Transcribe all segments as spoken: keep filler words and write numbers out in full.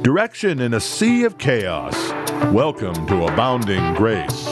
Direction in a sea of chaos. Welcome to Abounding Grace.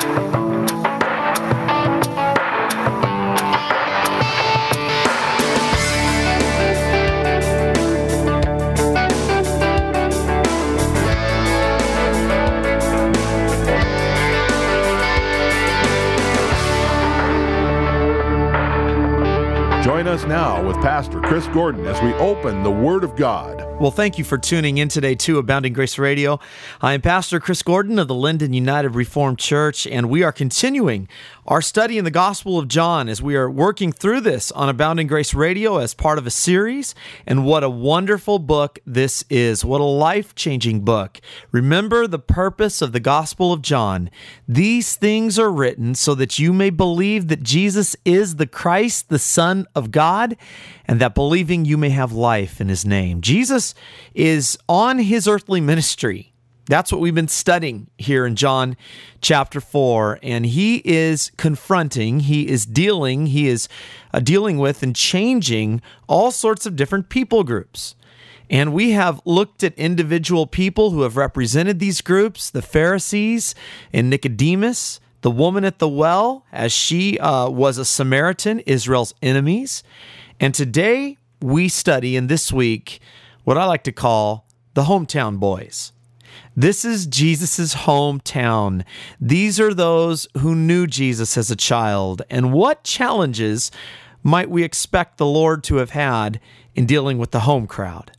Join us now with Pastor Chris Gordon as we open the Word of God. Well, thank you for tuning in today to Abounding Grace Radio. I am Pastor Chris Gordon of the Linden United Reformed Church, and we are continuing our study in the Gospel of John as we are working through this on Abounding Grace Radio as part of a series. And what a wonderful book this is. What a life-changing book. Remember the purpose of the Gospel of John. These things are written so that you may believe that Jesus is the Christ, the Son of God, and that believing you may have life in his name. Jesus is on his earthly ministry. That's what we've been studying here in John chapter four, and he is confronting, he is dealing, he is uh, dealing with and changing all sorts of different people groups. And we have looked at individual people who have represented these groups, the Pharisees and Nicodemus, the woman at the well, as she uh, was a Samaritan, Israel's enemies. And today we study, in this week, what I like to call the hometown boys. This is Jesus' hometown. These are those who knew Jesus as a child. And what challenges might we expect the Lord to have had in dealing with the home crowd?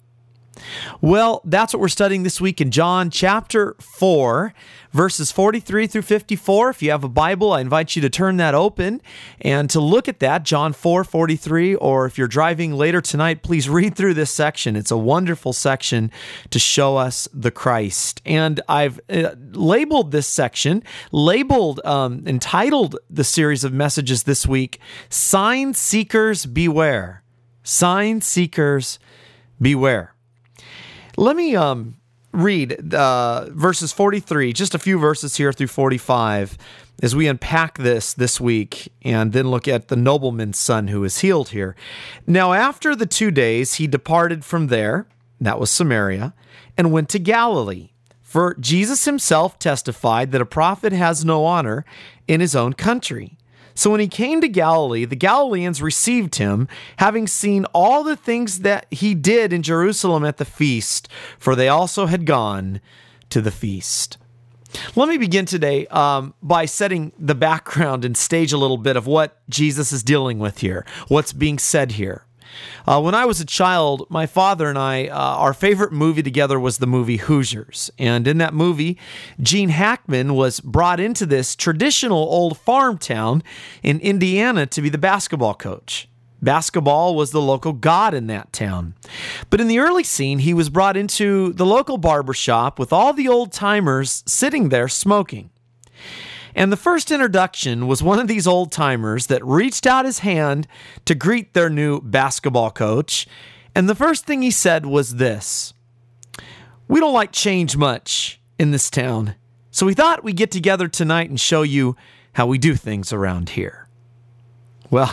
Well, that's what we're studying this week in John chapter four, verses forty-three through fifty-four. If you have a Bible, I invite you to turn that open and to look at that, John four forty-three, or if you're driving later tonight, please read through this section. It's a wonderful section to show us the Christ. And I've uh, labeled this section, labeled, um, entitled the series of messages this week, Sign Seekers Beware. Sign Seekers Beware. Let me um, read uh, verses forty-three, just a few verses here through forty-five, as we unpack this this week, and then look at the nobleman's son who is healed here. Now, after the two days, he departed from there, that was Samaria, and went to Galilee. For Jesus himself testified that a prophet has no honor in his own country. So when he came to Galilee, the Galileans received him, having seen all the things that he did in Jerusalem at the feast, for they also had gone to the feast. Let me begin today um, by setting the background and stage a little bit of what Jesus is dealing with here, what's being said here. Uh, when I was a child, my father and I, uh, our favorite movie together was the movie Hoosiers. And in that movie, Gene Hackman was brought into this traditional old farm town in Indiana to be the basketball coach. Basketball was the local god in that town. But in the early scene, he was brought into the local barbershop with all the old timers sitting there smoking. And the first introduction was one of these old-timers that reached out his hand to greet their new basketball coach. And the first thing he said was this: "We don't like change much in this town, so we thought we'd get together tonight and show you how we do things around here." Well,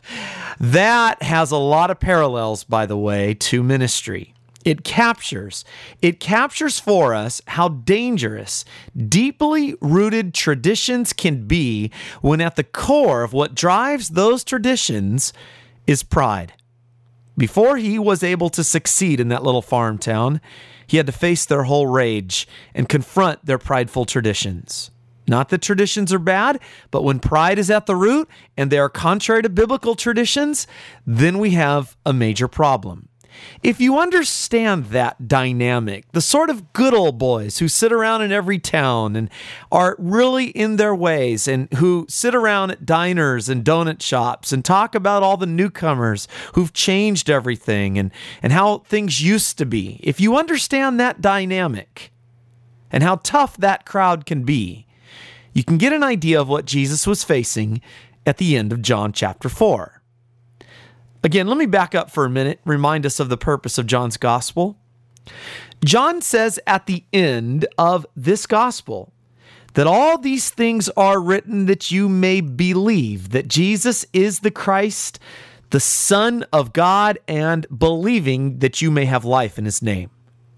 that has a lot of parallels, by the way, to ministry. It captures, it captures for us how dangerous deeply rooted traditions can be when at the core of what drives those traditions is pride. Before he was able to succeed in that little farm town, he had to face their whole rage and confront their prideful traditions. Not that traditions are bad, but when pride is at the root and they are contrary to biblical traditions, then we have a major problem. If you understand that dynamic, the sort of good old boys who sit around in every town and are really in their ways and who sit around at diners and donut shops and talk about all the newcomers who've changed everything and, and how things used to be, if you understand that dynamic and how tough that crowd can be, you can get an idea of what Jesus was facing at the end of John chapter four. Again, let me back up for a minute, remind us of the purpose of John's gospel. John says at the end of this gospel that all these things are written that you may believe that Jesus is the Christ, the Son of God, and believing that you may have life in his name.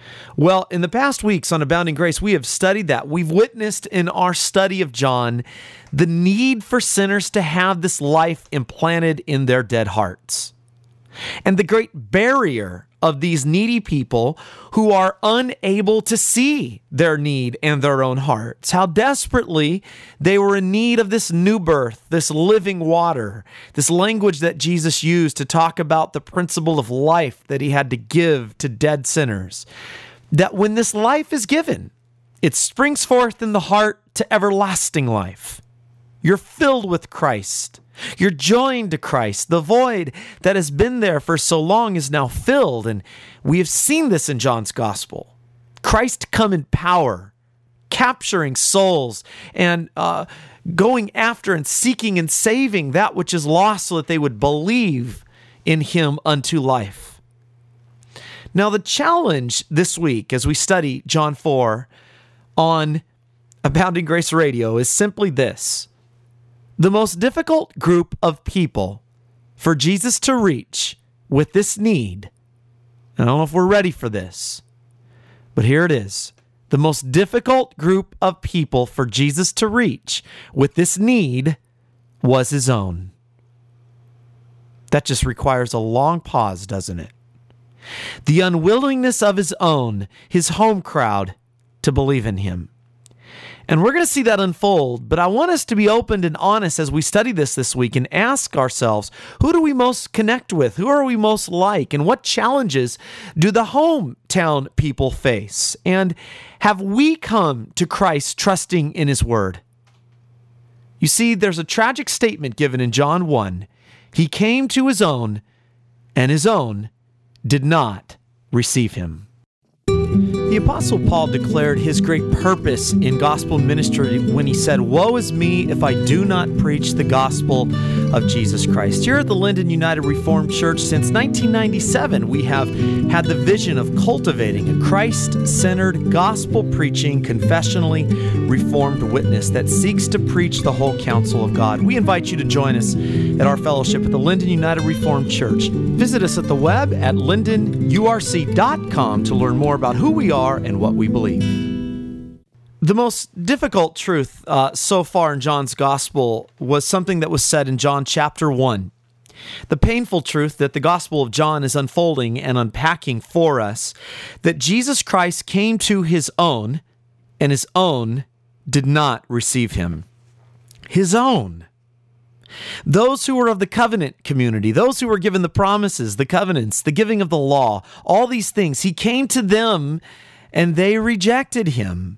Well, in the past weeks on Abounding Grace, we have studied that. We've witnessed in our study of John the need for sinners to have this life implanted in their dead hearts. And the great barrier of these needy people who are unable to see their need and their own hearts, how desperately they were in need of this new birth, this living water, this language that Jesus used to talk about the principle of life that he had to give to dead sinners. That when this life is given, it springs forth in the heart to everlasting life. You're filled with Christ. You're joined to Christ. The void that has been there for so long is now filled, and we have seen this in John's gospel. Christ come in power, capturing souls and uh, going after and seeking and saving that which is lost so that they would believe in him unto life. Now, the challenge this week as we study John four on Abounding Grace Radio is simply this. The most difficult group of people for Jesus to reach with this need, I don't know if we're ready for this, but here it is. The most difficult group of people for Jesus to reach with this need was his own. That just requires a long pause, doesn't it? The unwillingness of his own, his home crowd, to believe in him. And we're going to see that unfold, but I want us to be open and honest as we study this this week and ask ourselves, who do we most connect with? Who are we most like? And what challenges do the hometown people face? And have we come to Christ trusting in his word? You see, there's a tragic statement given in John one. He came to his own, and his own did not receive him. The Apostle Paul declared his great purpose in gospel ministry when he said, "Woe is me if I do not preach the gospel of Jesus Christ." Here at the Linden United Reformed Church, since nineteen ninety-seven, we have had the vision of cultivating a Christ-centered, gospel-preaching, confessionally reformed witness that seeks to preach the whole counsel of God. We invite you to join us at our fellowship at the Linden United Reformed Church. Visit us at the web at linden u r c dot com to learn more about who we are and what we believe. The most difficult truth uh, so far in John's gospel was something that was said in John chapter one. The painful truth that the gospel of John is unfolding and unpacking for us, that Jesus Christ came to his own, and his own did not receive him. His own. Those who were of the covenant community, those who were given the promises, the covenants, the giving of the law, all these things, he came to them and they rejected him.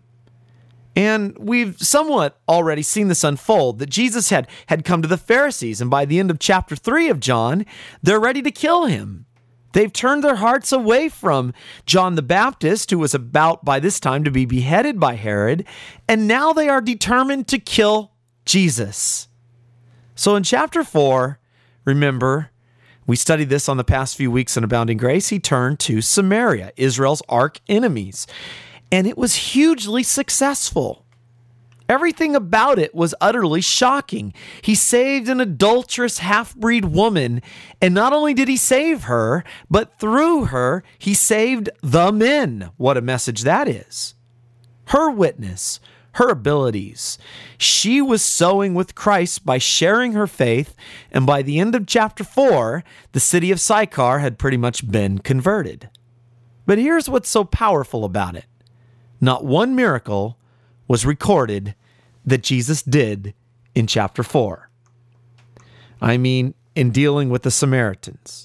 And we've somewhat already seen this unfold, that Jesus had, had come to the Pharisees, and by the end of chapter three of John, they're ready to kill him. They've turned their hearts away from John the Baptist, who was about by this time to be beheaded by Herod, and now they are determined to kill Jesus. So in chapter four, remember, we studied this on the past few weeks in Abounding Grace, he turned to Samaria, Israel's arch enemies, and it was hugely successful. Everything about it was utterly shocking. He saved an adulterous half-breed woman, and not only did he save her, but through her, he saved the men. What a message that is. Her witness, her abilities. She was sowing with Christ by sharing her faith, and by the end of chapter four, the city of Sychar had pretty much been converted. But here's what's so powerful about it. Not one miracle was recorded that Jesus did in chapter four. I mean, in dealing with the Samaritans.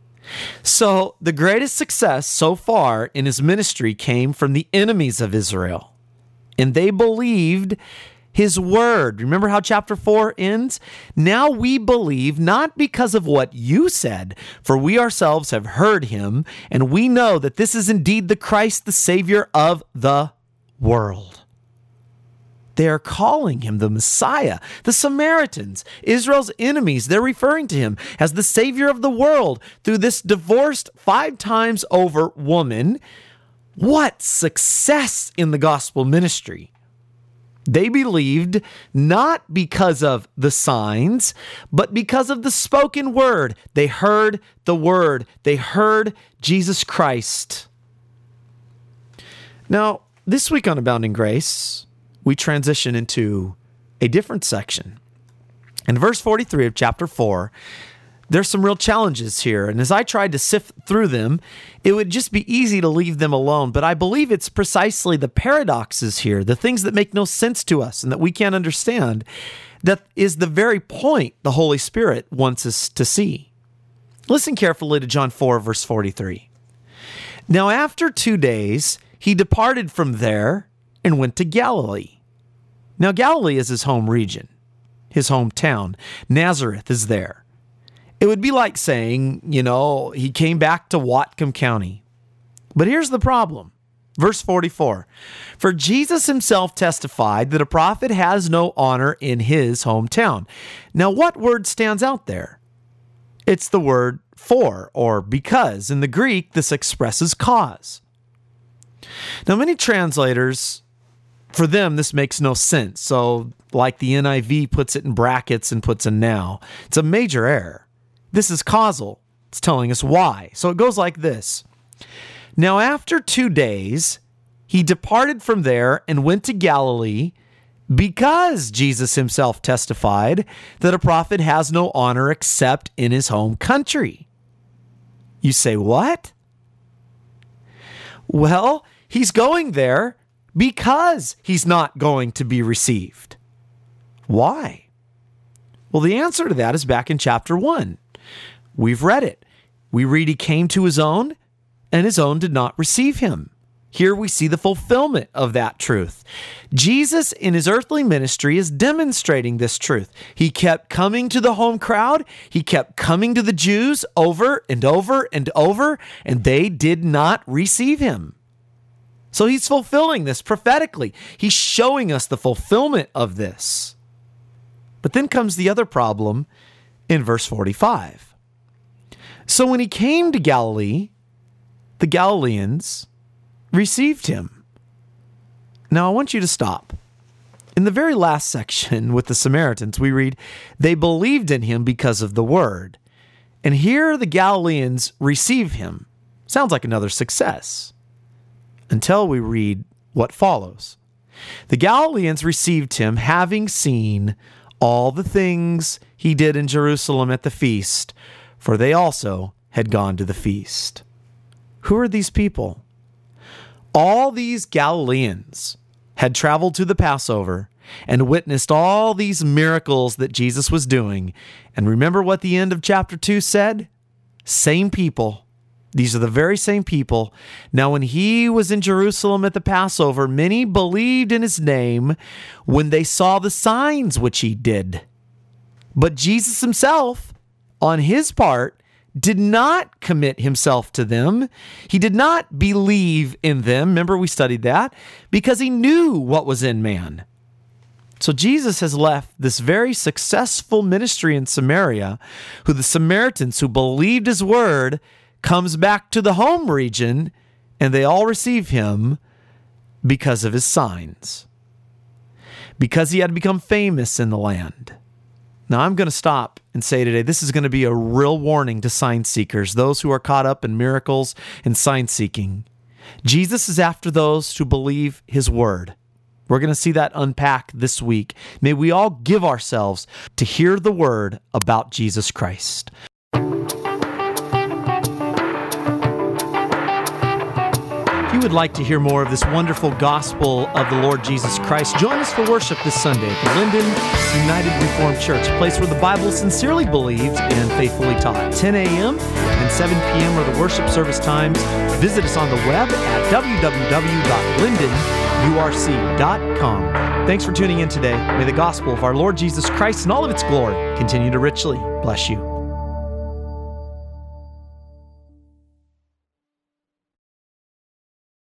So the greatest success so far in his ministry came from the enemies of Israel. And they believed his word. Remember how chapter four ends? Now we believe not because of what you said, for we ourselves have heard him, and we know that this is indeed the Christ, the Savior of the world. They are calling him the Messiah. The Samaritans, Israel's enemies, they're referring to him as the Savior of the world through this divorced five times over woman. What success in the gospel ministry! They believed not because of the signs, but because of the spoken word. They heard the word. They heard Jesus Christ. Now, this week on Abounding Grace, we transition into a different section. In verse forty-three of chapter four, there's some real challenges here. And as I tried to sift through them, it would just be easy to leave them alone. But I believe it's precisely the paradoxes here, the things that make no sense to us and that we can't understand, that is the very point the Holy Spirit wants us to see. Listen carefully to John four, verse forty-three. Now, after two days, he departed from there and went to Galilee. Now, Galilee is his home region, his hometown. Nazareth is there. It would be like saying, you know, he came back to Whatcom County. But here's the problem. Verse forty-four, for Jesus himself testified that a prophet has no honor in his hometown. Now, what word stands out there? It's the word for, or because. In the Greek, this expresses cause. Now, many translators, for them, this makes no sense. So, like the N I V puts it in brackets and puts a now. It's a major error. This is causal. It's telling us why. So it goes like this. Now, after two days, he departed from there and went to Galilee because Jesus himself testified that a prophet has no honor except in his home country. You say, what? Well, he's going there because he's not going to be received. Why? Well, the answer to that is back in chapter one. We've read it. We read he came to his own, and his own did not receive him. Here we see the fulfillment of that truth. Jesus in his earthly ministry is demonstrating this truth. He kept coming to the home crowd. He kept coming to the Jews over and over and over, and they did not receive him. So he's fulfilling this prophetically. He's showing us the fulfillment of this. But then comes the other problem in verse forty-five. So when he came to Galilee, the Galileans received him. Now I want you to stop. In the very last section with the Samaritans, we read, they believed in him because of the word. And here the Galileans receive him. Sounds like another success. Until we read what follows. The Galileans received him, having seen all the things he did in Jerusalem at the feast, for they also had gone to the feast. Who are these people? All these Galileans had traveled to the Passover and witnessed all these miracles that Jesus was doing. And remember what the end of chapter two said? Same people. These are the very same people. Now, when he was in Jerusalem at the Passover, many believed in his name when they saw the signs which he did. But Jesus himself, on his part, did not commit himself to them. He did not believe in them. Remember, we studied that because he knew what was in man. So Jesus has left this very successful ministry in Samaria, who the Samaritans who believed his word comes back to the home region, and they all receive him because of his signs, because he had become famous in the land. Now, I'm going to stop and say today, this is going to be a real warning to sign seekers, those who are caught up in miracles and sign seeking. Jesus is after those who believe his word. We're going to see that unpack this week. May we all give ourselves to hear the word about Jesus Christ. If you would like to hear more of this wonderful gospel of the Lord Jesus Christ, join us for worship this Sunday at the Linden United Reformed Church, a place where the Bible is sincerely believed and faithfully taught. ten a.m. and seven p.m. are the worship service times. Visit us on the web at w w w dot linden u r c dot com. Thanks for tuning in today. May the gospel of our Lord Jesus Christ and all of its glory continue to richly bless you.